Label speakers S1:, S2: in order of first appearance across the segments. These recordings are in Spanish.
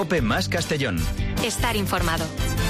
S1: COPE más Castellón.
S2: Estar informado.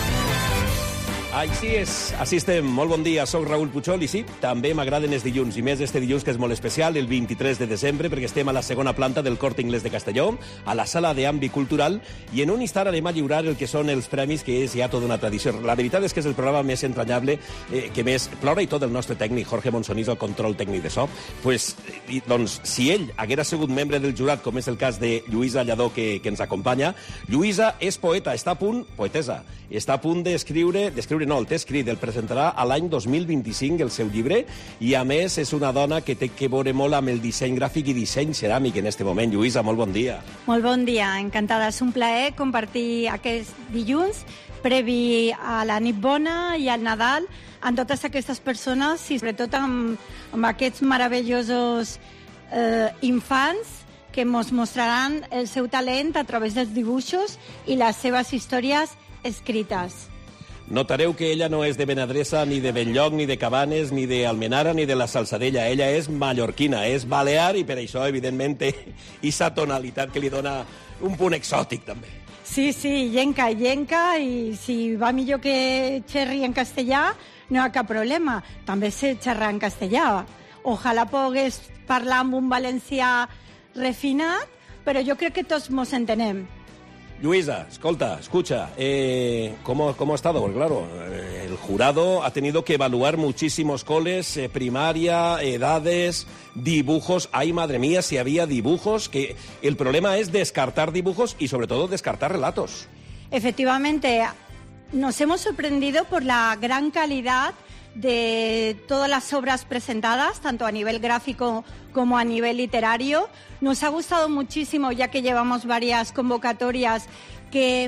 S3: Així és, així estem. Molt bon dia, soc Raül Puchol i sí, també m'agraden els dilluns, i més este dilluns que és molt especial, el 23 de desembre, perquè estem a la segona planta del Corte Inglés de Castelló, a la sala d'àmbit cultural, i en un instant anem a lliurar el que són els premis, que és ja tota una tradició. La veritat és que és el programa més entranyable, que més plora i tot el nostre tècnic, Jorge Monsonís, el control tècnic de so. Doncs, si ell haguera sigut membre del jurat, com és el cas de Lluïsa Lladó, que ens acompanya, Lluïsa és poeta, està a punt, poetesa, està a punt d'escriure, el té escrit, el presentarà a l'any 2025 el seu llibre, i a més és una dona que té que veure molt amb el disseny gràfic i disseny ceràmic en este moment. Lluïsa, molt bon dia.
S4: Molt bon dia, encantada. És un plaer compartir aquest dilluns previ a la nit bona i al Nadal amb totes aquestes persones i sobretot amb aquests meravellosos infants que ens mostraran el seu talent a través dels dibuixos i les seves històries escrites.
S3: Notareu que ella no és de Benadresa, ni de Benlloc, ni de Cabanes, ni d'Almenara, ni de la Salzadella. Ella és mallorquina, és balear, i per això, evidentment, té aquesta tonalitat que li dona un punt exòtic, també.
S4: Sí, llenca, i si va millor que xerri en castellà, no hi ha cap problema. També sé xerrar en castellà. Ojalà pogués parlar amb un valencià refinat, però jo crec que tots mos entenem.
S3: Lluïsa, escucha, ¿cómo ha estado? Porque claro, el jurado ha tenido que evaluar muchísimos coles, primaria, edades, dibujos. Ay, madre mía, si había dibujos, que el problema es descartar dibujos y sobre todo descartar relatos.
S4: Efectivamente, nos hemos sorprendido por la gran calidad de todas las obras presentadas, tanto a nivel gráfico como a nivel literario. Nos ha gustado muchísimo, ya que llevamos varias convocatorias, que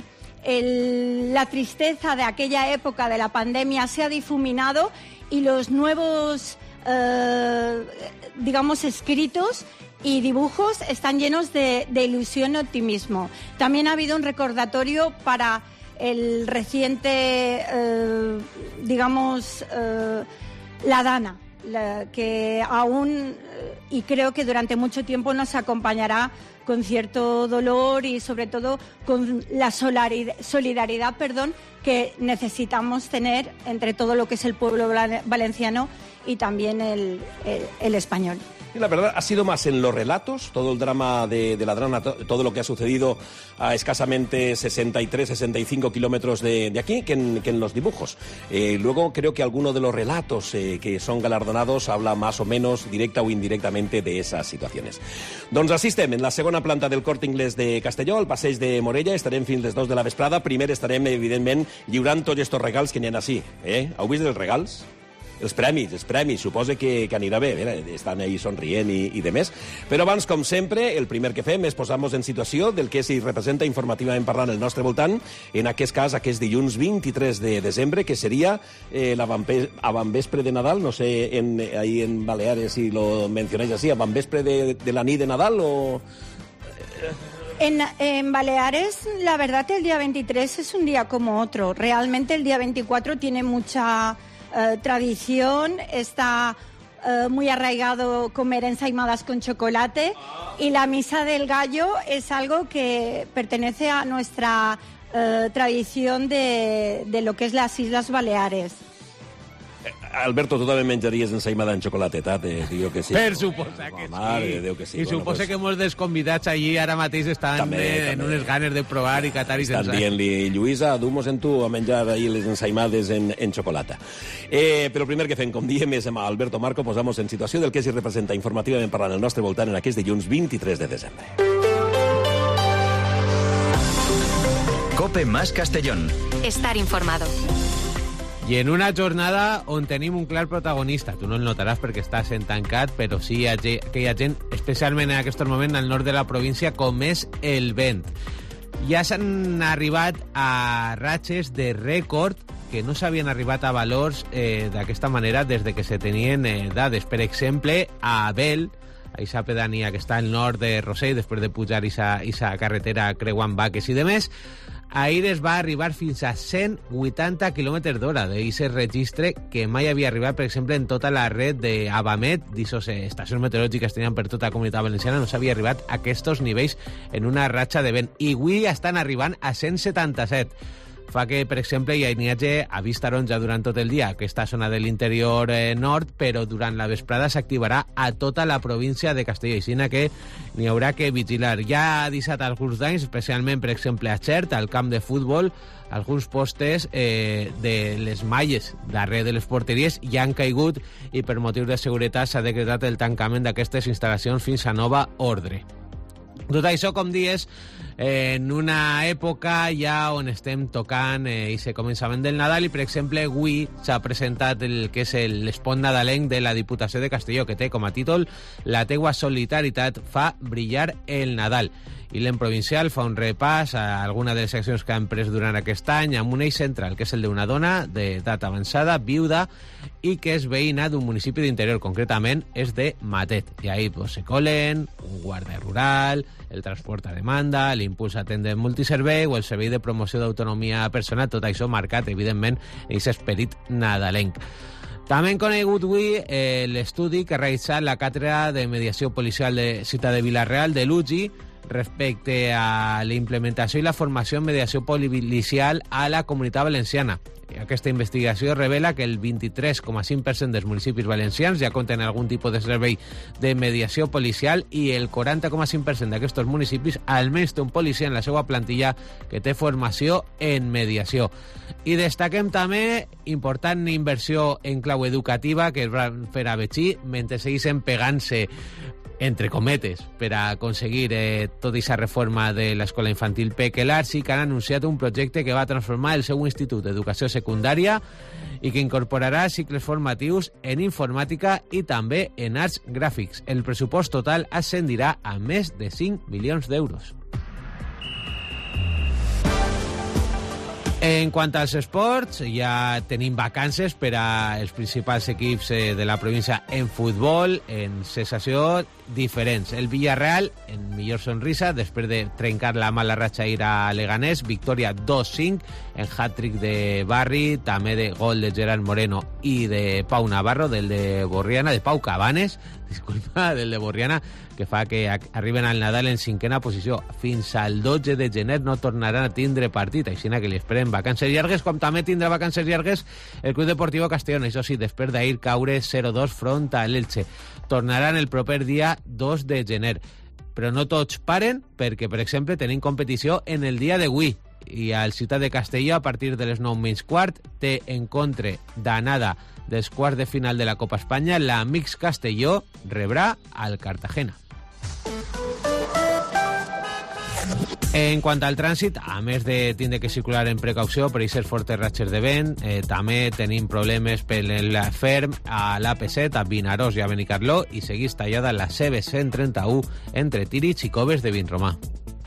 S4: la tristeza de aquella época de la pandemia se ha difuminado y los nuevos, escritos y dibujos están llenos de ilusión y optimismo. También ha habido un recordatorio para el reciente, La Dana, que aún, y creo que durante mucho tiempo nos acompañará con cierto dolor y sobre todo con la solidaridad, que necesitamos tener entre todo lo que es el pueblo valenciano y también el español.
S3: Y la verdad ha sido más en los relatos, todo el drama de la Drana, todo lo que ha sucedido a escasamente 65 kilómetros de aquí, que en los dibujos. Luego creo que alguno de los relatos que son galardonados habla más o menos directa o indirectamente de esas situaciones. Doncs així estem, en la segona planta del Corte Inglés de Castelló, al passeig de Morella, estarem fins les 2 de la vesprada. Primer estarem, evidentment, lliurant tots estos regals que n'hi ha així. Heu vist els regals? Els premis, suposa que anirà bé, estan ahí somrient i de més. Però abans, com sempre, el primer que fem és posar-nos en situació del que s'hi representa informativament parlant el nostre voltant, en aquest cas, aquest dilluns 23 de desembre, que seria l'avantvespre de Nadal, no sé, ahí en Baleares si lo mencionáis así, avantvespre de la nit de Nadal o...
S4: En Baleares, la verdad, el día 23 es un día como otro. Realmente el día 24 tiene mucha tradición, está muy arraigado comer ensaimadas con chocolate, y la misa del gallo es algo que pertenece a nuestra tradición de lo que es las Islas Baleares.
S3: Alberto, tu també menjaries ensaïmada en xocolatet, diu que sí.
S5: Per suposar que sí.
S3: Mare de Déu que sí.
S5: I suposa que molts dels convidats allí ara mateix estan en unes ganes de provar i catar i
S3: estan dient-li, Lluïsa, du-mos en tu a menjar ahir les ensaïmades en xocolata. Però el primer que fem, com diem, és amb Alberto Marco, posamos en situació del que s'hi representa informativament parlant al nostre voltant en aquest dilluns 23 de desembre.
S1: COPE más Castellón.
S2: Estar informado.
S5: I en una jornada on tenim un clar protagonista. Tu no el notaràs perquè estàs en tancat, però sí que hi ha gent, especialment en aquest moment al nord de la província, com és el vent. Ja s'han arribat a ratxes de rècord que no s'havien arribat a valors d'aquesta manera des de que se tenien dades. Per exemple, a Abel, a esa pedanía que està al nord de Rossell, després de pujar esa carretera creuant Baques i de més. Ahir es va arribar fins a 180 km d'hora d'aquest registre que mai havia arribat, per exemple, en tota la red d'Avamet, d'aquestes estacions meteorològiques que tenien per tota la Comunitat Valenciana, no s'havia arribat a aquests nivells en una ratxa de vent. I avui estan arribant a 177. Fa que, per exemple, hi hagi avís taronja durant tot el dia, aquesta zona de l'interior nord, però durant la vesprada s'activarà a tota la província de Castelló, així que n'hi haurà que vigilar. Ja ha deixat alguns danys, especialment, per exemple, a Xert, al camp de futbol, alguns postes de les malles darrere de les porteries ja han caigut i per motius de seguretat s'ha decretat el tancament d'aquestes instal·lacions fins a nova ordre. Tot això, com dies, en una època ja on estem tocant aquest començament del Nadal i, per exemple, avui s'ha presentat el que és l'espot nadalenc de la Diputació de Castelló, que té com a títol La teua solidaritat fa brillar el Nadal. I l'en provincial fa un repàs a alguna de les accions que han pres durant aquest any amb un eix central, que és el d'una dona d'edat avançada, viuda, i que és veïna d'un municipi d'interior, concretament és de Matet. I ahí se colen un guàrdia rural, el transport a demanda, l'impuls a atendre multiservei o el servei de promoció d'autonomia personal, tot això marcat, evidentment, en aquest esperit nadalenc. També hem conegut avui l'estudi que ha realitzat la Càtedra de Mediació Policial de Ciutat de Vila-real, de l'UGI, respecte a la implementació i la formació en mediació policial a la Comunitat Valenciana. Aquesta investigació revela que el 23,5% dels municipis valencians ja compten algun tipus de servei de mediació policial i el 40,5% d'aquests municipis almenys té un policia en la seva plantilla que té formació en mediació. I destaquem també important inversió en clau educativa que es van fer a Betxí mentre segueixen pegant-se entre cometes, per a aconseguir tota aquesta reforma de l'escola infantil Pequelar, sí que han anunciat un projecte que va transformar el seu institut d'educació secundària i que incorporarà cicles formatius en informàtica i també en arts gràfics. El pressupost total ascendirà a més de 5 milions d'euros. En quant als esports, ja tenim vacances per als principals equips de la província en futbol, en sensació diferents. El Villarreal, en millor sonrisa, després de trencar la mala ratxa ir a Leganés, victòria 2-5, en hat-trick de Barri, també de gol de Gerard Moreno i de Pau Navarro, del de Borriana, de Pau Cabanes, disculpa, del de Borriana, que fa que arriben al Nadal en cinquena posició. Fins al 12 de gener no tornaran a tindre partit, així que li esperen vacances llargues, com també tindrà vacances llargues el Club Deportiu Castellón, això sí, després d'ahir caure 0-2 front a l'Elche. Tornaran el proper dia 2 de gener. Però no tots paren, perquè, per exemple, tenim competició en el dia d'avui. I al Ciutat de Castelló, a partir de les 9:15, té encontre d'anada dels quarts de final de la Copa Espanya. L'Amics Castelló rebrà al Cartagena. En quant al trànsit, a més de tindre que circular en precaució per aquestes fortes ratxes de vent, també tenim problemes per el ferm a l'AP7, a Vinaròs i a Benicarló, i segueix tallada la CB131 entre Tírig i Coves de Vinromà.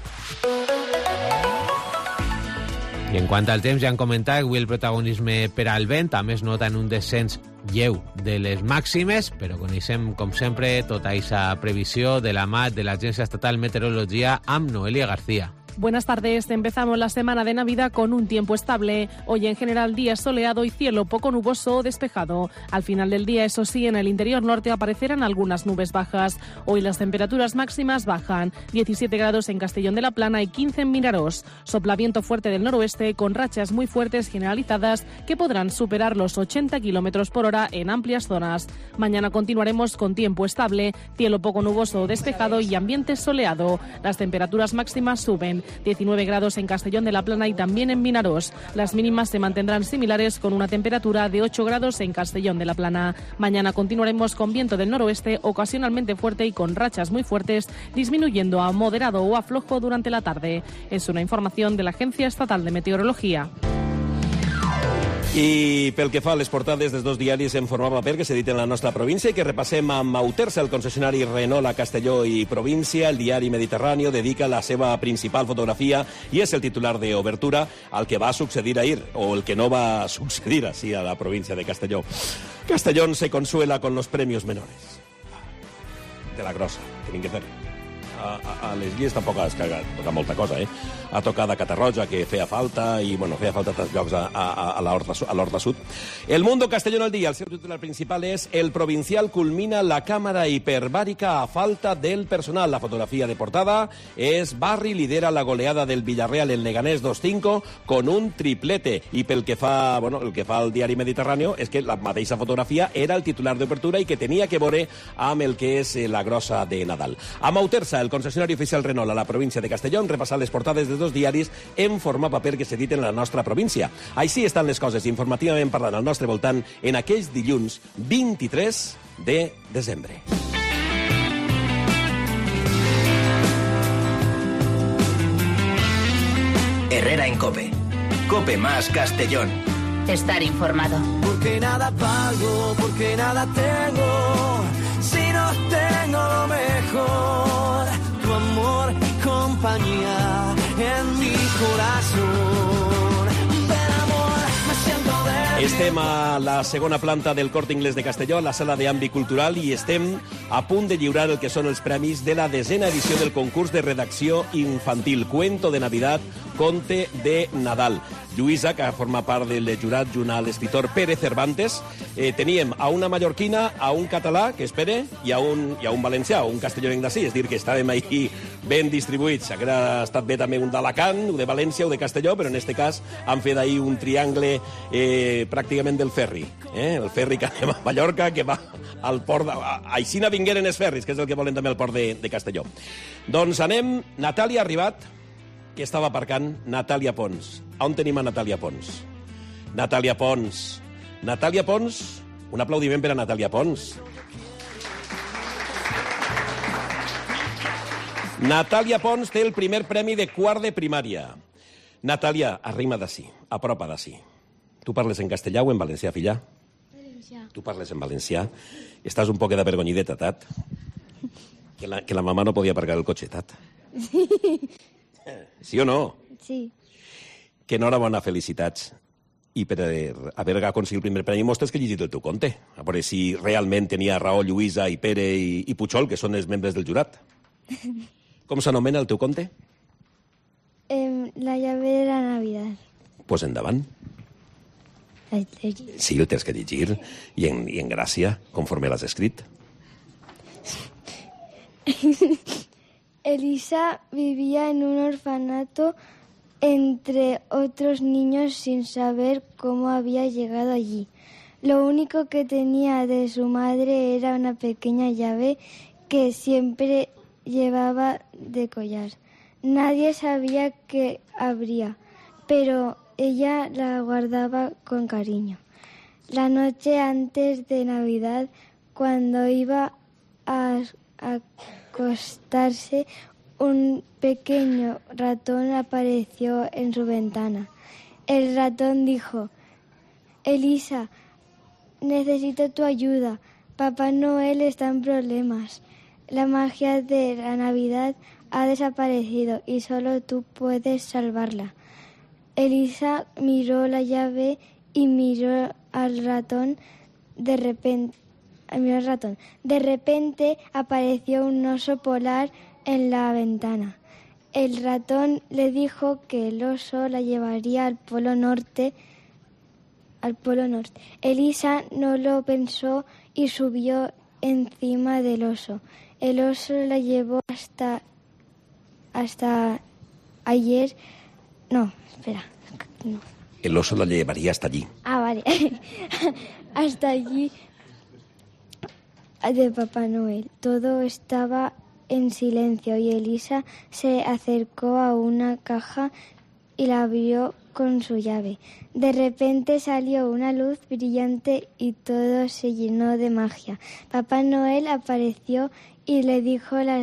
S5: I en quant al temps, ja hem comentat, avui el protagonisme per al vent, també es nota en un descens lleu de les màximes, però coneixem, com sempre, tota aquesta previsió de la mà de l'Agència Estatal Meteorologia amb Noelia García.
S6: Buenas tardes. Empezamos la semana de Navidad con un tiempo estable. Hoy en general día soleado y cielo poco nuboso o despejado. Al final del día, eso sí, en el interior norte aparecerán algunas nubes bajas. Hoy las temperaturas máximas bajan. 17 grados en Castellón de la Plana y 15 en Vinaròs. Sopla viento fuerte del noroeste con rachas muy fuertes generalizadas que podrán superar los 80 km por hora en amplias zonas. Mañana continuaremos con tiempo estable, cielo poco nuboso o despejado y ambiente soleado. Las temperaturas máximas suben. 19 grados en Castellón de la Plana y también en Vinaròs. Las mínimas se mantendrán similares con una temperatura de 8 grados en Castellón de la Plana. Mañana continuaremos con viento del noroeste ocasionalmente fuerte y con rachas muy fuertes, disminuyendo a moderado o a flojo durante la tarde. Es una información de la Agencia Estatal de Meteorología.
S3: I pel que fa a les portades dels dos diaris en format paper que s'editen en la nostra província i que repassem amb Autersa, el concessionari Renault a Castelló i província, el diari Mediterráneo dedica la seva principal fotografia i és el titular d'obertura al que va succeir ahir, o el que no va succeir així a la província de Castelló. Castellón se consuela con los premios menores. de la grossa, tenim que fer. A les Illes tampoc has tocat molta cosa, Ha tocat a Catarroja, que feia falta, i, bueno, feia falta altres llocs a l'Horta Sud. El Mundo Castellón al día, el seu titular principal es El Provincial culmina la cámara hiperbárica a falta del personal. La fotografía de portada es Barri lidera la goleada del Villarreal en Leganés 2-5 con un triplete. I pel que fa, bueno, el que fa el diari Mediterráneo és que la mateixa fotografia era el titular d'obertura i que tenia que veure amb el que és la grossa de Nadal. A Mautersa, el concessionari oficial Renault a la província de Castellón, repassar les portades de dos diaris en format paper que s'editen a la nostra província. Així estan les coses, informativament parlant, al nostre voltant en aquells dilluns 23 de desembre.
S1: Herrera en COPE. COPE más Castellón.
S2: Estar informado.
S7: Porque nada valgo, porque nada tengo, si no tengo lo mejor, tu amor y compañía en mi corazón. Del amor me siento débil.
S3: Estem a la segona planta del Corte Inglés de Castelló, a la sala d'àmbit cultural, i estem a punt de lliurar el que són els premis de la 10a edició del concurs de redacció infantil Cuento de Navidad, Conte de Nadal. Lluïsa, que forma part del jurat junt a l'escriptor Pérez Cervantes. Teníem a una mallorquina, a un català, que és Pere, i a un valencià, un castellonenc d'ací. És dir, que estàvem ahí ben distribuïts. Hauria estat bé també un d'Alacant, un de València o de Castelló, però en aquest cas han fet ahí un triangle pràcticament del ferri. El ferri que anem a Mallorca, que va al port... Així no vingueren els ferris, que és el que volen també al port de Castelló. Doncs anem... Natàlia ha arribat, que estava aparcant. Natàlia Pons. On tenim a Natàlia Pons? Natàlia Pons. Natàlia Pons, un aplaudiment per a Natàlia Pons. Natàlia Pons té el primer premi de quart de primària. Natàlia, arrima d'ací, apropa d'ací. Tu parles en castellà o en valencià, filla? Valencià. Tu parles en valencià. Estàs un poc d'avergonyideta, tat? Que la mamà no podia aparcar el cotxe, tat?
S8: Sí.
S3: Sí o no?
S8: Sí.
S3: Que enhorabona, felicitats. I per haver aconseguit el primer premi mostres que he llegit el teu conte. A veure si realment tenia raó Lluïsa i Pere i Puigol, que són els membres del jurat. Com s'anomena el teu conte?
S8: La llave de la Navidad.
S3: Pues endavant. Sí, el tens que llegir. I en gràcia, conforme l'has escrit.
S8: Elisa vivía en un orfanato entre otros niños sin saber cómo había llegado allí. Lo único que tenía de su madre era una pequeña llave que siempre llevaba de collar. Nadie sabía qué abría, pero ella la guardaba con cariño. La noche antes de Navidad, cuando iba a acostarse, un pequeño ratón apareció en su ventana. El ratón dijo: Elisa, necesito tu ayuda. Papá Noel está en problemas. La magia de la Navidad ha desaparecido y solo tú puedes salvarla. Elisa miró la llave y miró al ratón. De repente apareció un oso polar en la ventana. El ratón le dijo que el oso la llevaría al Polo Norte. Elisa no lo pensó y subió encima del oso. El oso la llevó hasta ayer. No, espera. No.
S3: El oso la llevaría hasta allí.
S8: Ah, vale. Hasta allí de Papá Noel. Todo estaba en silencio y Elisa se acercó a una caja y la abrió con su llave. De repente salió una luz brillante y todo se llenó de magia. Papá Noel apareció y le dio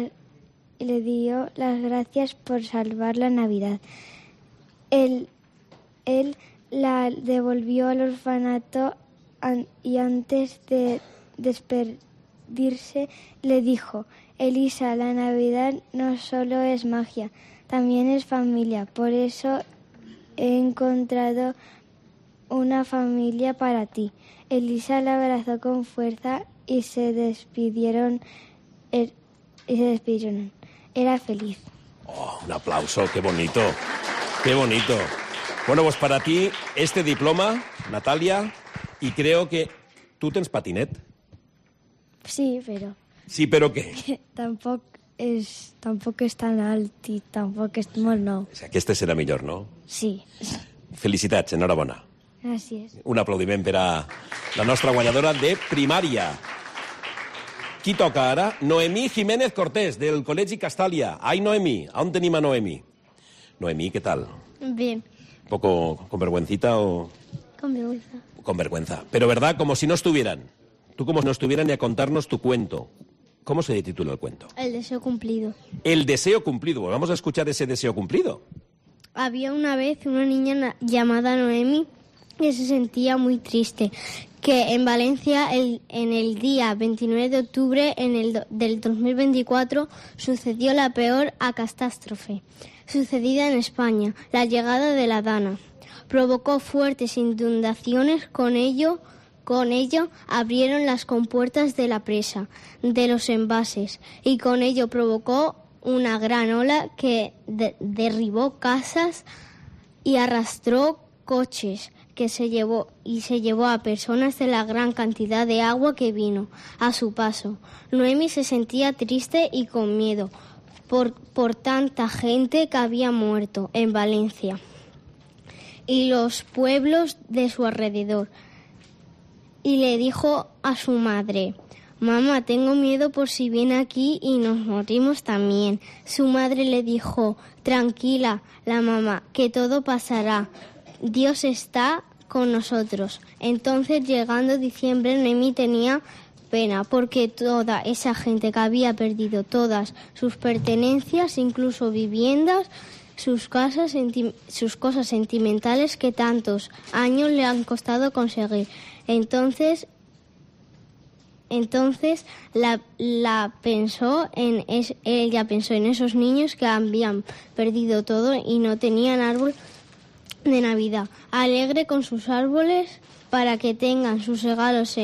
S8: las gracias por salvar la Navidad. Él la devolvió al orfanato y antes de despedirse le dijo: Elisa, la Navidad no solo es magia, también es familia. Por eso he encontrado una familia para ti. Elisa la abrazó con fuerza y se despidieron y se despidieron. Era feliz.
S3: Oh, un aplauso, qué bonito. Qué bonito. Bueno, pues para ti, este diploma, Natalia, y creo que tú tens patinet.
S8: Sí, pero
S3: Sí, però què?
S8: tampoc és tan alt i tampoc és molt nou.
S3: O sigui, aquesta serà millor, no?
S8: Sí,
S3: Felicitats, enhorabona.
S8: gràcies.
S3: Un aplaudiment per a la nostra guanyadora de primària. Qui toca ara? Noemí Jiménez Cortés, del Col·legi Castàlia. Ai, Noemí, on tenim a Noemí? Noemí, ¿qué tal?
S8: Bien,
S3: ¿Un poco con vergüencita o...?
S8: con vergüenza.
S3: Con vergüenza. Pero verdad, como si no estuvieran. Tú como si no estuvieran y a contarnos tu cuento. ¿Cómo se titula el cuento?
S8: El deseo cumplido.
S3: El deseo cumplido. Pues vamos a escuchar ese deseo cumplido.
S8: Había una vez una niña llamada Noemi que se sentía muy triste, que en Valencia en el día 29 de octubre del 2024 sucedió la peor catástrofe sucedida en España, la llegada de la Dana. Provocó fuertes inundaciones, con ello abrieron las compuertas de la presa, de los embalses, y con ello provocó una gran ola que derribó casas y arrastró coches, que se llevó a personas de la gran cantidad de agua que vino a su paso. Noemi se sentía triste y con miedo por tanta gente que había muerto en Valencia y los pueblos de su alrededor. Y le dijo a su madre: «Mamá, tengo miedo por si viene aquí y nos morimos también». Su madre le dijo: «Tranquila, la mamá, que todo pasará. Dios está con nosotros». Entonces, llegando diciembre, Noemi tenía pena porque toda esa gente que había perdido todas sus pertenencias, incluso viviendas, sus cosas sentimentales que tantos años le han costado conseguir. Entonces ella pensó en esos niños que habían perdido todo y no tenían árbol de Navidad. Alegre con sus árboles para que tengan sus regalos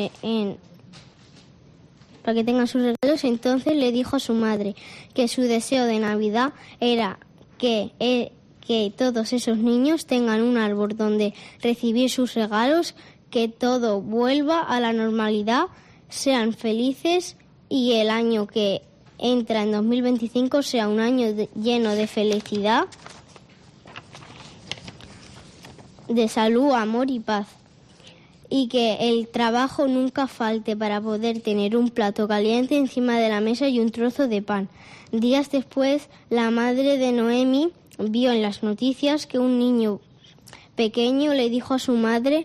S8: entonces le dijo a su madre que su deseo de Navidad era que todos esos niños tengan un árbol donde recibir sus regalos, que todo vuelva a la normalidad, sean felices y el año que entra en 2025 sea un año lleno de felicidad, de salud, amor y paz. Y que el trabajo nunca falte para poder tener un plato caliente encima de la mesa y un trozo de pan. Días después, la madre de Noemi vio en las noticias que un niño pequeño le dijo a su madre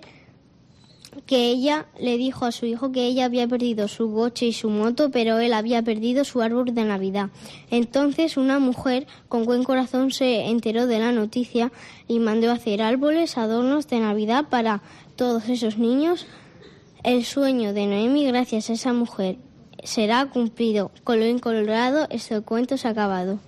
S8: le dijo a su hijo que ella había perdido su coche y su moto, pero él había perdido su árbol de Navidad. Entonces una mujer con buen corazón se enteró de la noticia y mandó a hacer árboles, adornos de Navidad para todos esos niños. El sueño de Noemi, gracias a esa mujer, será cumplido. Colorín colorado, este cuento se ha acabado.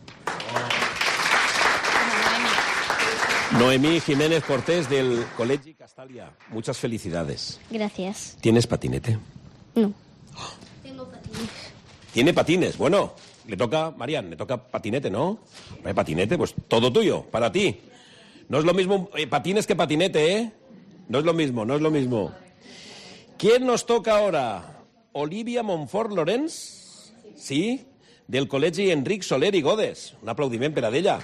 S3: Noemí Jiménez Cortés, del Col·legi Castàlia. Muchas felicidades.
S8: Gracias.
S3: ¿Tienes patinete?
S8: No. Tengo patines.
S3: ¿Tiene patines? Bueno, le toca, Marian, le toca patinete, ¿no? Patinete, pues todo tuyo, para ti. No es lo mismo patines que patinete, ¿eh? No es lo mismo, no es lo mismo. ¿Quién nos toca ahora? Olivia Montfort Lorenz? Sí, del Col·legi Enric Soler i Godes. Un aplaudiment per a ella.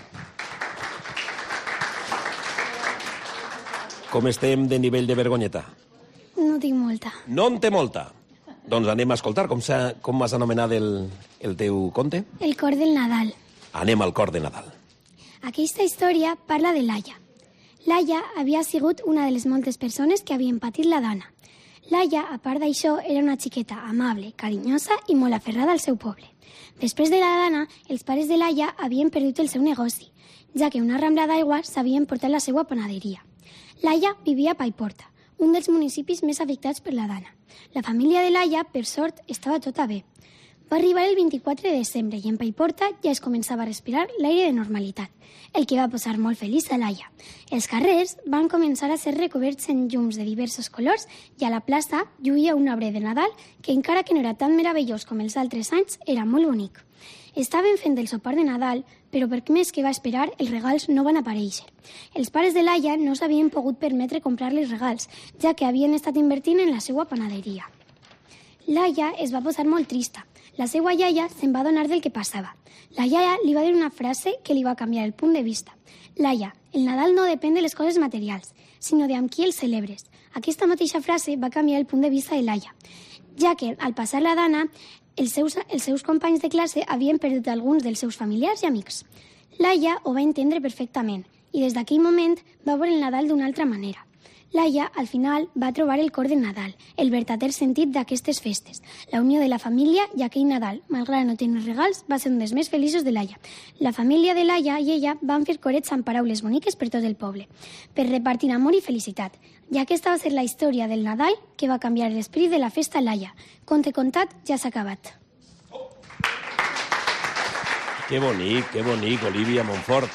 S3: Com estem de nivell de vergonyeta?
S8: No tinc molta.
S3: No en té molta. Doncs anem a escoltar. Com has anomenat el teu conte?
S8: El cor del Nadal.
S3: Anem al cor de Nadal.
S8: Aquesta història parla de Laia. Laia havia sigut una de les moltes persones que havien patit la Dana. Laia, a part d'això, era una xiqueta amable, carinyosa i molt aferrada al seu poble. Després de la Dana, els pares de Laia havien perdut el seu negoci, ja que una rambla d'aigua s'havien portat la seva panaderia. Laia vivia a Paiporta, un dels municipis més afectats per la Dana. La família de Laia, per sort, estava tota bé. Va arribar el 24 de desembre i en Paiporta ja es començava a respirar l'aire de normalitat, el que va posar molt feliç a Laia. Els carrers van començar a ser recoberts en llums de diversos colors i a la plaça lluïa un arbre de Nadal que, encara que no era tan meravellós com els altres anys, era molt bonic.
S9: Estaven fent el sopar de Nadal, però per més que va esperar, els regals no van aparèixer. Els pares de Laia no s'havien pogut permetre comprar-li regals, ja que havien estat invertint en la seva panaderia. Laia es va posar molt trista. La seva iaia se'n va adonar del que passava. La iaia li va dir una frase que li va canviar el punt de vista. Laia, el Nadal no depèn de les coses materials, sinó de amb qui els celebres. Aquesta mateixa frase va canviar el punt de vista de Laia, ja que, al passar la dana, els seus companys de classe havien perdut alguns dels seus familiars i amics. Laia ho va entendre perfectament i des d'aquell moment va veure el Nadal d'una altra manera. Laia, al final, va trobar el cor del Nadal, el verdader sentit d'aquestes festes, la unió de la família i aquell Nadal, malgrat no tenir regals, va ser un dels més feliços de Laia. La família de Laia i ella van fer corets amb paraules boniques per tot el poble, per repartir amor i felicitat. I aquesta va ser la història del Nadal que va canviar l'esperit de la festa Laia. Conte contat, ja s'ha acabat.
S3: Que bonic, Olivia Montfort.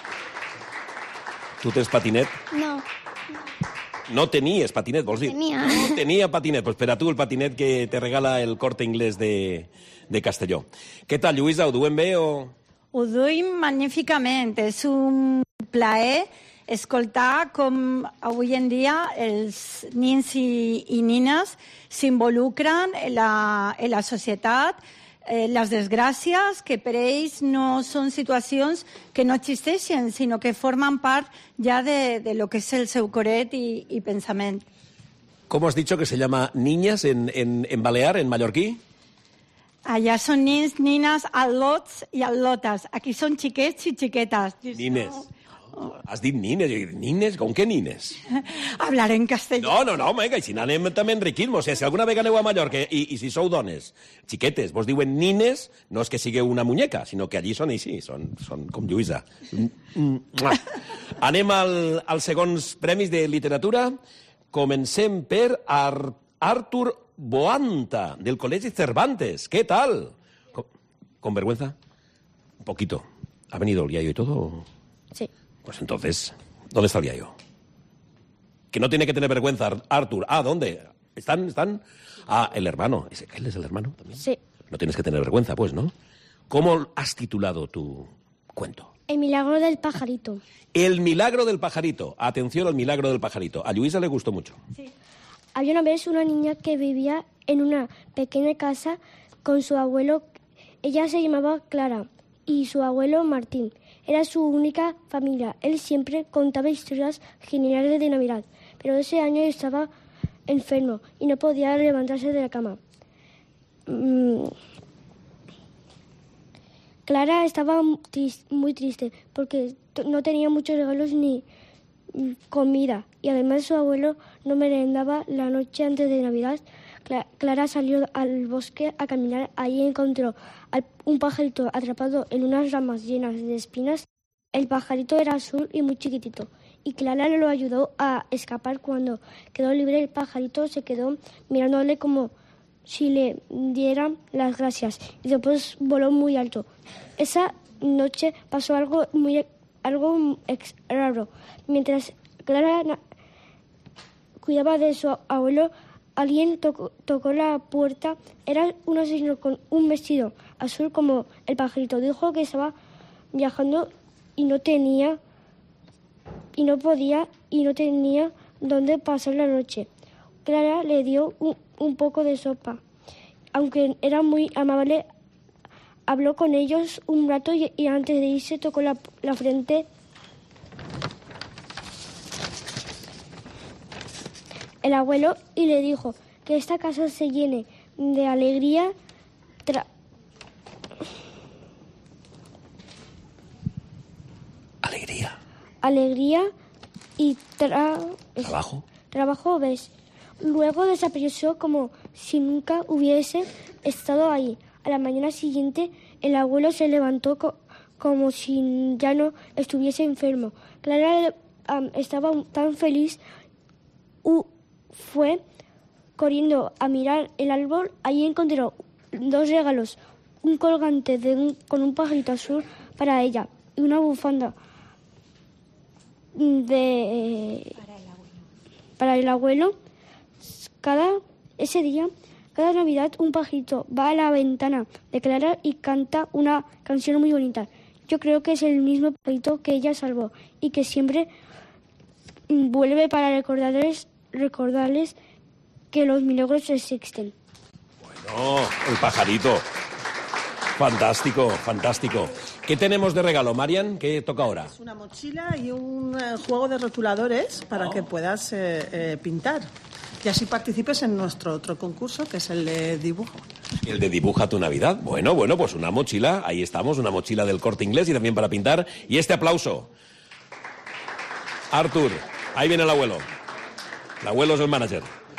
S3: Tu tens patinet?
S9: No.
S3: No tenies patinet, vols dir?
S9: Tenia.
S3: No tenia patinet. Pues per a tu el patinet que te regala el Corte Inglés de Castelló. Què tal, Lluïsa? Ho duem bé o...?
S4: Ho duim magníficament. És un plaer escoltar com avui en dia els nins i nines s'involucren en la societat, les desgràcies, que per ells no són situacions que no existeixen, sinó que formen part ja de lo que és el seu coret i pensament.
S3: ¿Cómo has dicho que se llama niñas en balear, en mallorquí?
S4: Allà són nins, nines, al·lots i al·lotes. Aquí són xiquets i xiquetes.
S3: Nines. Has dit nines. Nines? Com que nines?
S4: Hablaré en castellà.
S3: No, home, que així anem també enriquint-nos. O sigui, si alguna vegada aneu a Mallorca i si sou dones, xiquetes, vos diuen nines, no és que sigueu una muñeca, sinó que allí són així, són com Lluïsa. Anem als segons premis de literatura. Comencem per Artur Boanta, del Col·legi Cervantes. ¿Qué tal? ¿Con vergüenza? Un poquito. ¿Ha venido el yayo y todo?
S9: Sí.
S3: Pues entonces, ¿dónde está el yayo? Que no tiene que tener vergüenza, Artur. Ah, ¿dónde? ¿Están? Ah, el hermano. ¿Él es el hermano también?
S9: Sí.
S3: No tienes que tener vergüenza, pues, ¿no? ¿Cómo has titulado tu cuento?
S8: El milagro del pajarito.
S3: El milagro del pajarito. Atención al milagro del pajarito. A Lluïsa le gustó mucho.
S8: Sí. Había una vez una niña que vivía en una pequeña casa con su abuelo. Ella se llamaba Clara y su abuelo Martín. Era su única familia. Él siempre contaba historias geniales de Navidad, pero ese año estaba enfermo y no podía levantarse de la cama. Clara estaba muy triste porque no tenía muchos regalos ni comida y además su abuelo no merendaba la noche antes de Navidad. Clara salió al bosque a caminar. Allí encontró un pajarito atrapado en unas ramas llenas de espinas. El pajarito era azul y muy chiquitito, y Clara lo ayudó a escapar. Cuando quedó libre, el pajarito se quedó mirándole como si le dieran las gracias, y después voló muy alto. Esa noche pasó algo raro. Mientras Clara cuidaba de su abuelo, alguien tocó la puerta. Era un señor con un vestido azul como el pajarito. Dijo que estaba viajando y no tenía dónde pasar la noche. Clara le dio un poco de sopa. Aunque era muy amable, habló con ellos un rato y antes de irse tocó la frente el abuelo y le dijo que esta casa se llene de alegría, alegría y trabajo, ¿ves? Luego desapareció como si nunca hubiese estado ahí. A la mañana siguiente el abuelo se levantó como si ya no estuviese enfermo. Clara estaba tan feliz. Fue corriendo a mirar el árbol. Allí encontró 2 regalos, un colgante con un pajarito azul para ella y una bufanda para el abuelo. Ese día
S10: Cada Navidad un pajarito va a la ventana de Clara y canta una canción muy bonita. Yo creo que es el mismo pajarito que ella salvó y que siempre vuelve para recordarles que los milagros existen.
S3: Bueno, el pajarito. Fantástico, fantástico. ¿Qué tenemos de regalo, Marian? ¿Qué toca ahora?
S11: Es una mochila y un juego de rotuladores para que puedas pintar. Y así participes en nuestro otro concurso, que es el de dibujo.
S3: El de Dibuja tu Navidad. Bueno, pues una mochila, ahí estamos, una mochila del Corte Inglés y también para pintar. Y este aplauso. Artur, ahí viene el abuelo. El abuelo es el manager.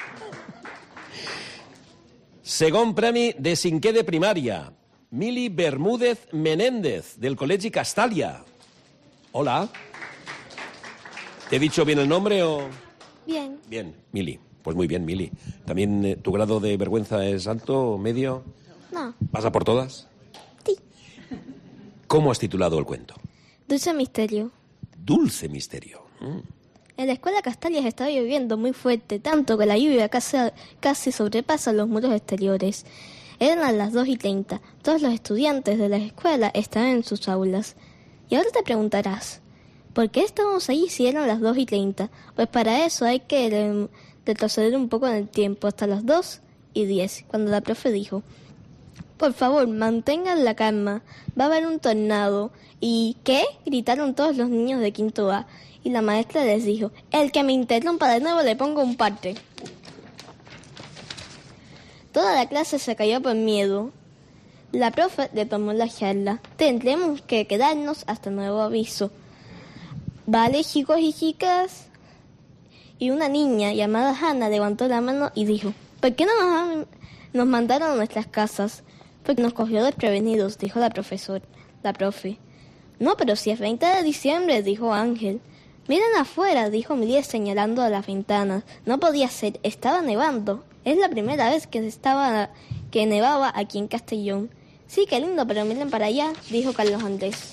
S3: Segon premi de cinquè de primària. Mili Bermúdez Menéndez, del Col·legi Castalia. Hola. ¿Te he dicho bien el nombre o...?
S8: Bien.
S3: Bien, Mili. Pues muy bien, Mili. ¿También tu grado de vergüenza es alto, medio?
S8: No.
S3: ¿Vas a por todas?
S8: Sí.
S3: ¿Cómo has titulado el cuento?
S12: Dulce misterio.
S3: Dulce misterio.
S12: En la escuela Castalia está lloviendo muy fuerte, tanto que la lluvia casi sobrepasa los muros exteriores. Eran a las 2:30. Todos los estudiantes de la escuela estaban en sus aulas. Y ahora te preguntarás, ¿por qué estábamos allí si eran las 2:30? Pues para eso hay que retroceder un poco en el tiempo, hasta las 2:10, cuando la profe dijo: por favor, mantengan la calma, va a haber un tornado. ¿Y qué? Gritaron todos los niños de quinto A. Y la maestra les dijo: el que me interrumpa de nuevo le pongo un parte. Toda la clase se cayó por miedo. La profe le tomó la charla. Tendremos que quedarnos hasta nuevo aviso. Vale, chicos y chicas. Y una niña llamada Hannah levantó la mano y dijo: ¿por qué no nos mandaron a nuestras casas? Porque nos cogió desprevenidos, dijo la profe. No, pero si es 20 de diciembre, dijo Ángel. Miren afuera, dijo Mili señalando a las ventanas. No podía ser, estaba nevando. Es la primera vez que nevaba aquí en Castellón. Sí, qué lindo, pero miren para allá, dijo Carlos Andrés.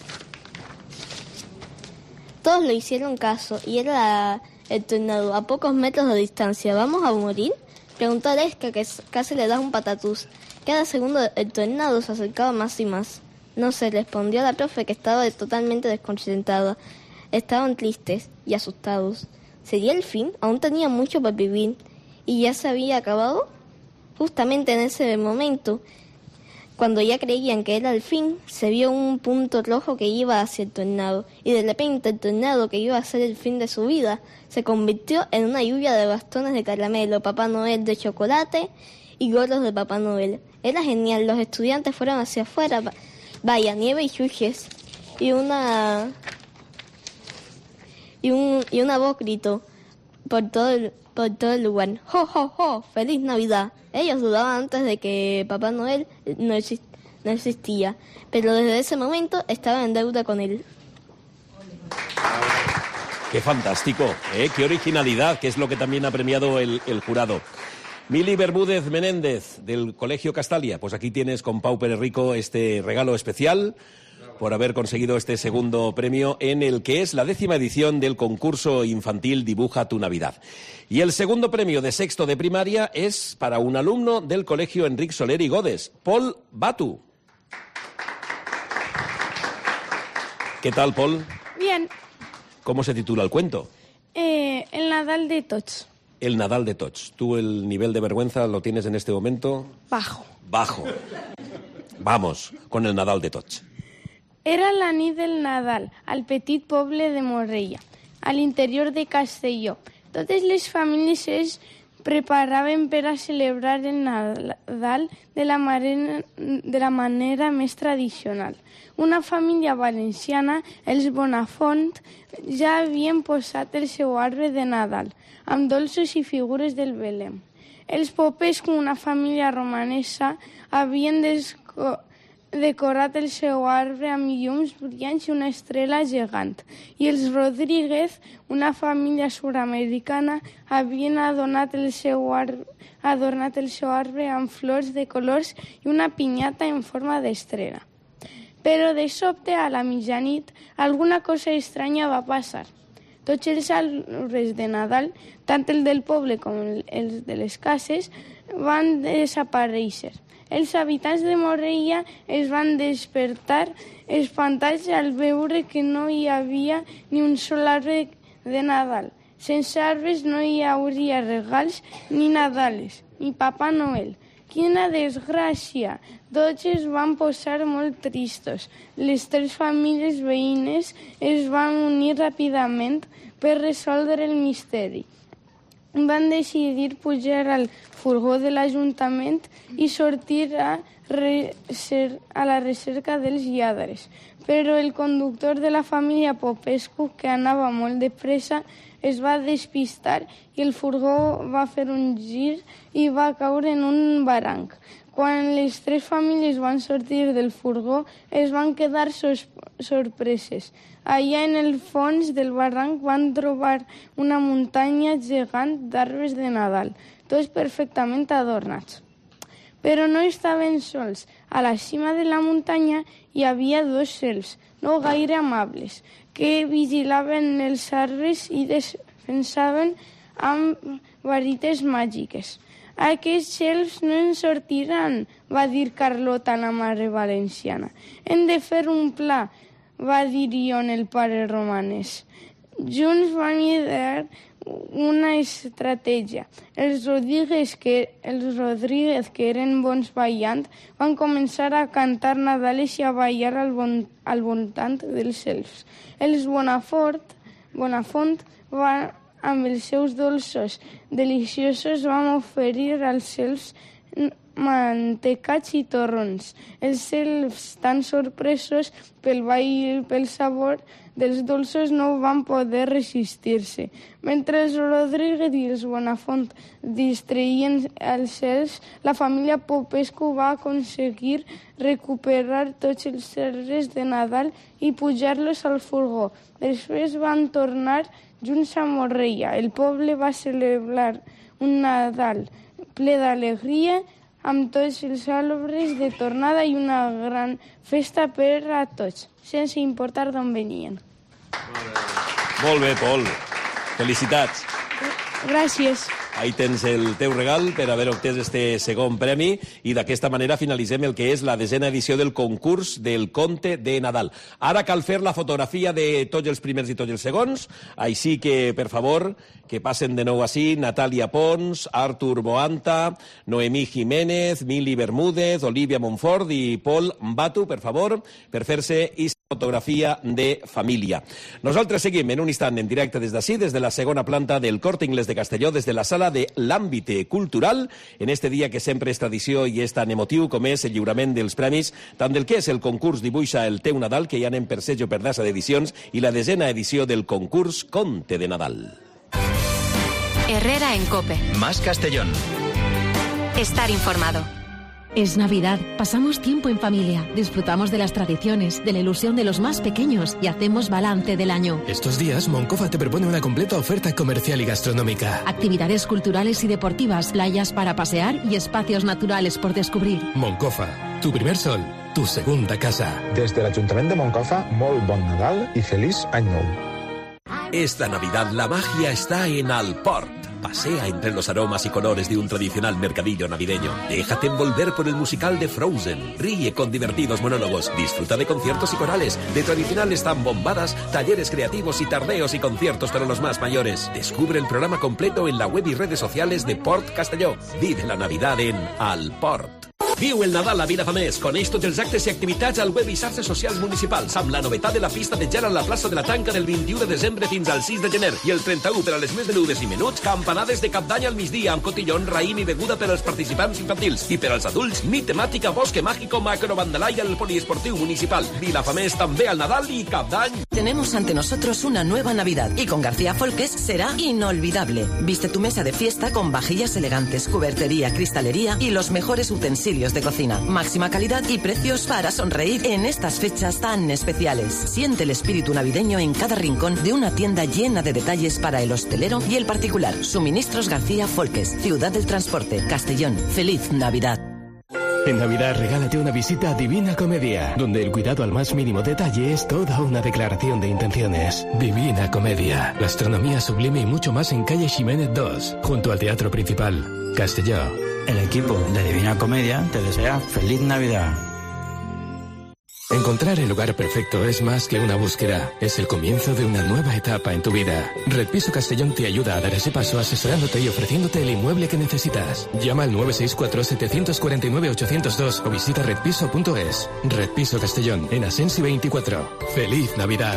S12: Todos le hicieron caso y era el tornado a pocos metros de distancia. ¿Vamos a morir?, preguntó Aleska, que casi le da un patatús. Cada segundo el tornado se acercaba más y más. No se respondió la profe, que estaba totalmente desconcertada. Estaban tristes y asustados. ¿Sería el fin? Aún tenía mucho por vivir. ¿Y ya se había acabado? Justamente en ese momento, cuando ya creían que era el fin, se vio un punto rojo que iba hacia el tornado. Y de repente el tornado, que iba a ser el fin de su vida, se convirtió en una lluvia de bastones de caramelo, Papá Noel de chocolate y gorros de Papá Noel. Era genial. Los estudiantes fueron hacia afuera. Vaya, nieve y chuches. Y una voz gritó por todo el lugar: ¡jo, jo, jo! ¡Feliz Navidad! Ellos dudaban antes de que Papá Noel no existía, pero desde ese momento estaban en deuda con él.
S3: ¡Qué fantástico! ¡Qué originalidad! Que es lo que también ha premiado el jurado. Mili Bermúdez Menéndez, del Colegio Castalia. Pues aquí tienes con Pau Pérez Rico este regalo especial por haber conseguido este segundo premio en el que es la 10ª edición del concurso infantil Dibuja tu Navidad. Y el segundo premio de sexto de primaria es para un alumno del Colegio Enric Soler y Godes, Paul Batu. ¿Qué tal, Paul?
S13: Bien.
S3: ¿Cómo se titula el cuento?
S13: El Nadal de Tots.
S3: El Nadal de Tots. ¿Tú el nivel de vergüenza lo tienes en este momento?
S13: Bajo.
S3: Bajo. Vamos con el Nadal de Tots.
S13: Era la nit del Nadal al petit poble de Morella, a l'interior de Castelló. Totes les famílies es preparaven per a celebrar el Nadal de la manera més tradicional. Una família valenciana, els Bonafont, ja havien posat el seu arbre de Nadal, amb dolços i figures del Belém. Els Popers, com una família romanesa, havien decorat el seu arbre amb llums brillants i una estrella gegant. I els Rodríguez, una família sud-americana, havien adornat el seu arbre amb flors de colors i una pinyata en forma d'estrella. Però de sobte, a la mitjanit, alguna cosa estranya va passar. Tots els arbres de Nadal, tant el del poble com els de les cases, van desaparèixer. Els habitants de Morella es van despertar espantats al veure que no hi havia ni un sol arbre de Nadal. Sense arbres no hi hauria regals ni Nadales, ni Papa Noel. Quina desgràcia! Tots es van posar molt tristos. Les 3 famílies veïnes es van unir ràpidament per resoldre el misteri. Van decidir pujar al furgó de l'Ajuntament i sortir a la recerca dels lladres. Però el conductor de la família Popescu, que anava molt de pressa, es va despistar i el furgó va fer un gir i va caure en un barranc. Quan les 3 famílies van sortir del furgó, es van quedar sorpreses. Allà en el fons del barranc van trobar una muntanya gegant d'arbres de Nadal, tots perfectament adornats. Però no estaven sols. A la cima de la muntanya hi havia 2 elfs, no gaire amables, que vigilaven els arbres i defensaven amb varites màgiques. Aquests elfs no en sortiran, va dir Carlota, la mare valenciana. Hem de fer un pla, va dir Ion, el pare romanès. Junts van idear una estratègia. Els Rodríguez, que eren bons ballant, van començar a cantar Nadales i a ballar al voltant dels elfs. Els Bonafont amb els seus dolços deliciosos van oferir als elfs mantecats i torrons. Els elfs, tan sorpresos pel ball i pel sabor dels dolços, no van poder resistir-se. Mentre els Rodríguez i els Bonafont distreien els elfs, la família Popescu va aconseguir recuperar tots els arbres de Nadal i pujar-los al furgó. Després van tornar junts a Morella. El poble va celebrar un Nadal ple d'alegria, amb tots els arbres de tornada i una gran festa per a tots, sense importar d'on venien.
S3: Molt bé, Pol. Felicitats.
S13: Gràcies.
S3: Ahí tens el teu regal per haver obtès este segon premi i d'aquesta manera finalitzem el que és la 10ª edició del concurs del conte de Nadal. Ara cal fer la fotografia de tots els primers i tots els segons, així que, per favor, que passen de nou així Natàlia Pons, Artur Boanta, Noemí Jiménez, Mili Bermúdez, Olivia Montfort i Pol Mbatu, per favor, per fer-se aquesta fotografia de família. Nosaltres seguim en un instant en directe des d'ací, des de la segona planta del Corte Inglés de Castelló, des de la sala de l'àmbit cultural, en este dia que sempre és tradició i és tan emotiu com és el lliurament dels premis, tant del que és el concurs Dibuixa el teu Nadal, que ja anem per Sergio Perdassa d'edicions, i la 10ª edició del concurs Conte de Nadal.
S14: Herrera en COPE.
S1: Más Castellón.
S14: Estar informado.
S15: Es Navidad, pasamos tiempo en familia, disfrutamos de las tradiciones, de la ilusión de los más pequeños y hacemos balance del año.
S16: Estos días, Moncofa te propone una completa oferta comercial y gastronómica.
S15: Actividades culturales y deportivas, playas para pasear y espacios naturales por descubrir.
S16: Moncofa, tu primer sol, tu segunda casa.
S17: Des de l'Ajuntament de Moncofa, molt bon Nadal i feliç any nou.
S18: Esta Navidad la magia está en Alport. Pasea entre los aromas y colores de un tradicional mercadillo navideño. Déjate envolver por el musical de Frozen. Ríe con divertidos monólogos. Disfruta de conciertos y corales, de tradicionales zambombadas, talleres creativos y tardeos y conciertos para los más mayores. Descubre el programa completo en la web y redes sociales de Port Castelló. Vive la Navidad en Alport. Viu el Nadal a Vilafamés. Coneix tots els actes i activitats al web i xarxes socials municipals, amb la novetat de la pista de gel a la plaça de la Tanca del 21 de desembre fins al 6 de gener. I el 31 per a les més menudes i menuts, campanades de cap d'any al migdia amb cotillon, raïm i beguda per als participants infantils. I per als adults, nit temàtica Bosque Mágico Macrobandalay al Poliesportiu Municipal. Vilafamés també al Nadal y cap d'any.
S19: Tenemos ante nosotros una nueva Navidad y con García Folques será inolvidable. Viste tu mesa de fiesta con vajillas elegantes, cubertería, cristalería y los mejores utensilios de cocina. Máxima calidad y precios para sonreír en estas fechas tan especiales. Siente el espíritu navideño en cada rincón de una tienda llena de detalles para el hostelero y el particular. Suministros García Folques, Ciudad del Transporte, Castellón. ¡Feliz Navidad!
S16: En Navidad regálate una visita a Divina Comedia, donde el cuidado al más mínimo detalle es toda una declaración de intenciones. Divina Comedia, gastronomía sublime y mucho más en calle Ximénez 2, junto al Teatro Principal, Castelló.
S20: El equipo de Divina Comedia te desea feliz Navidad.
S16: Encontrar el lugar perfecto es más que una búsqueda, es el comienzo de una nueva etapa en tu vida. Red Piso Castellón te ayuda a dar ese paso asesorándote y ofreciéndote el inmueble que necesitas. Llama al 964-749-802 o visita redpiso.es. Red Piso Castellón, en Asensi 24. ¡Feliz Navidad!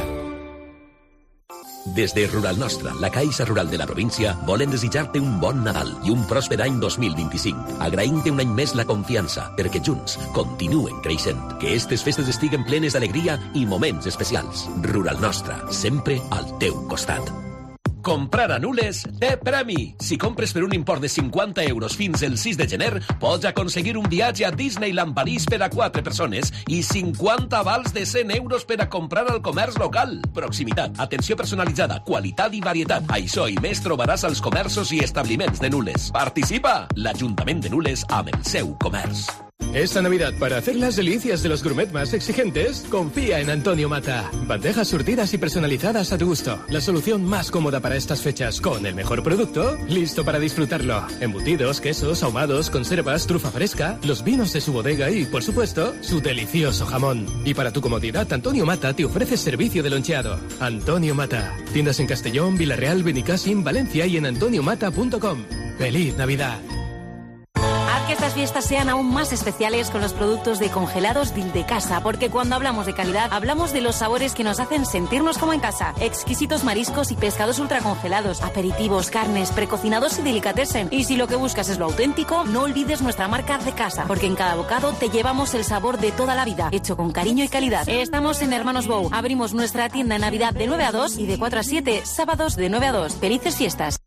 S18: Des de Rural Nostra, la Caixa Rural de la província, volen desitjar-te un bon Nadal i un pròsper any 2025, agraint-te un any més la confiança, perquè junts continuen creixent. Que estes festes estiguen plenes d'alegria i moments especials. Rural Nostra, sempre al teu costat. Comprar a Nules té premi. Si compres per un import de 50 euros fins el 6 de gener, pots aconseguir un viatge a Disneyland París per a 4 persones i 50 avals de 100 euros per a comprar al comerç local. Proximitat, atenció personalitzada, qualitat i varietat. Això i més trobaràs als comerços i establiments de Nules. Participa! L'Ajuntament de Nules amb el seu comerç.
S16: Esta Navidad, para hacer las delicias de los gourmet más exigentes, confía en Antonio Mata. Bandejas surtidas y personalizadas a tu gusto. La solución más cómoda para estas fechas, con el mejor producto, listo para disfrutarlo. Embutidos, quesos, ahumados, conservas, trufa fresca, los vinos de su bodega y, por supuesto, su delicioso jamón. Y para tu comodidad, Antonio Mata te ofrece servicio de loncheado. Antonio Mata. Tiendas en Castellón, Villarreal, Benicàssim, Valencia y en antoniomata.com. ¡Feliz Navidad!
S21: Que estas fiestas sean aún más especiales con los productos de congelados Dildecasa, porque cuando hablamos de calidad, hablamos de los sabores que nos hacen sentirnos como en casa. Exquisitos mariscos y pescados ultracongelados, aperitivos, carnes, precocinados y delicatessen. Y si lo que buscas es lo auténtico, no olvides nuestra marca de casa, porque en cada bocado te llevamos el sabor de toda la vida, hecho con cariño y calidad. Estamos en Hermanos Bou. Abrimos nuestra tienda en Navidad de 9 a 2 y de 4 a 7, sábados de 9 a 2. ¡Felices fiestas!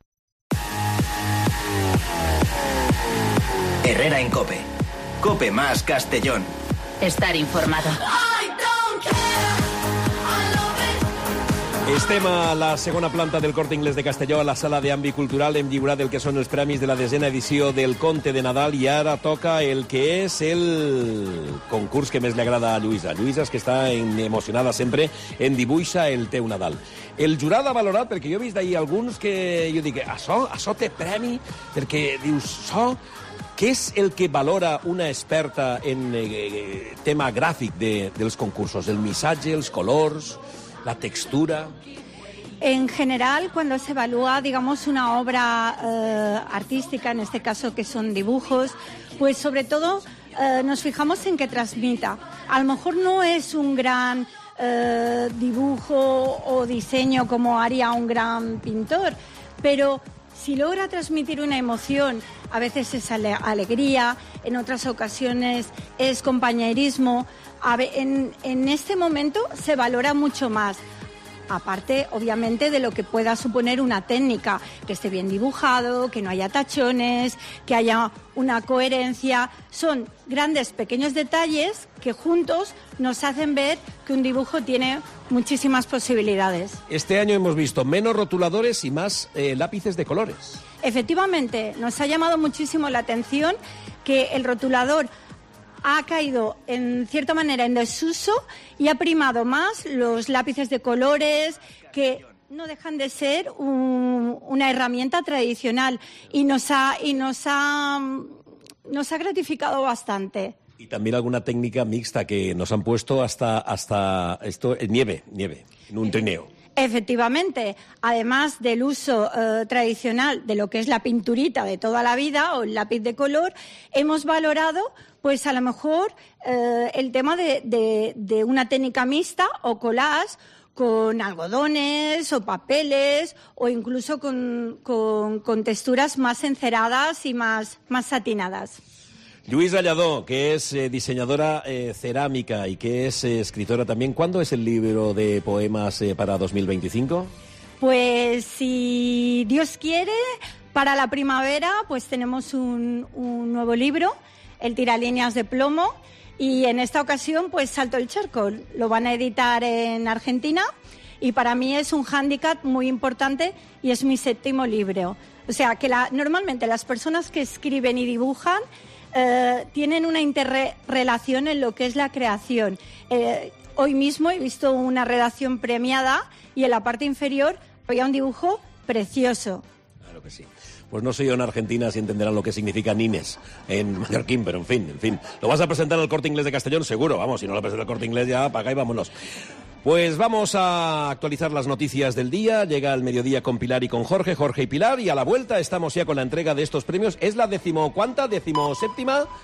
S1: Herrera en COPE. COPE más Castellón.
S2: Estar informado.
S3: Estem a la segona planta del Corte Inglés de Castelló, a la sala d'àmbit cultural. Hem lliurat el que són els premis de la 10a edició del Conte de Nadal i ara toca el que és el concurs que més li agrada a Lluïsa. Lluïsa és que està emocionada sempre en Dibuixa el teu Nadal. El jurat ha valorat, perquè jo he vist ahir alguns que jo dic, això té premi, perquè dius, què és el que valora una experta en tema gràfic dels concursos? El missatge, els colors, la textura.
S4: En general, cuando se evalúa, digamos, una obra artística, en este caso que son dibujos, pues sobre todo nos fijamos en que transmita. A lo mejor no es un gran dibujo o diseño como haría un gran pintor, pero si logra transmitir una emoción, a veces es alegría, en otras ocasiones es compañerismo. En este momento se valora mucho más. Aparte, obviamente, de lo que pueda suponer una técnica, que esté bien dibujado, que no haya tachones, que haya una coherencia. Son grandes, pequeños detalles que juntos nos hacen ver que un dibujo tiene muchísimas posibilidades.
S3: Este año hemos visto menos rotuladores y más lápices de colores.
S4: Efectivamente, nos ha llamado muchísimo la atención que el rotulador ha caído en cierta manera en desuso y ha primado más los lápices de colores, que no dejan de ser una herramienta tradicional, y nos ha gratificado bastante.
S3: Y también alguna técnica mixta que nos han puesto hasta esto, nieve, en un trineo.
S4: Efectivamente, además del uso tradicional de lo que es la pinturita de toda la vida o el lápiz de color, hemos valorado pues a lo mejor el tema de una técnica mixta o collage con algodones o papeles, o incluso con texturas más enceradas y más satinadas.
S3: Lluïsa Lladó, que es diseñadora cerámica y que es escritora también. ¿Cuándo es el libro de poemas para 2025?
S4: Pues si Dios quiere, para la primavera pues tenemos un nuevo libro, El Tiralíneas de Plomo, y en esta ocasión pues salto el charco. Lo van a editar en Argentina y para mí es un hándicap muy importante y es mi 7º libro. O sea que normalmente las personas que escriben y dibujan tienen una interrelación en lo que es la creación. Hoy mismo he visto una redacción premiada y en la parte inferior había un dibujo precioso.
S3: Claro que sí. Pues no sé yo en Argentina si entenderán lo que significa Nines en mallorquín, pero en fin. ¿Lo vas a presentar al Corte Inglés de Castellón? Seguro, vamos, si no lo presenta el Corte Inglés ya, para acá y vámonos. Pues vamos a actualizar las noticias del día. Llega el mediodía con Pilar y con Jorge y Pilar, y a la vuelta estamos ya con la entrega de estos premios. ¿Es la decimocuánta? ¿17ª?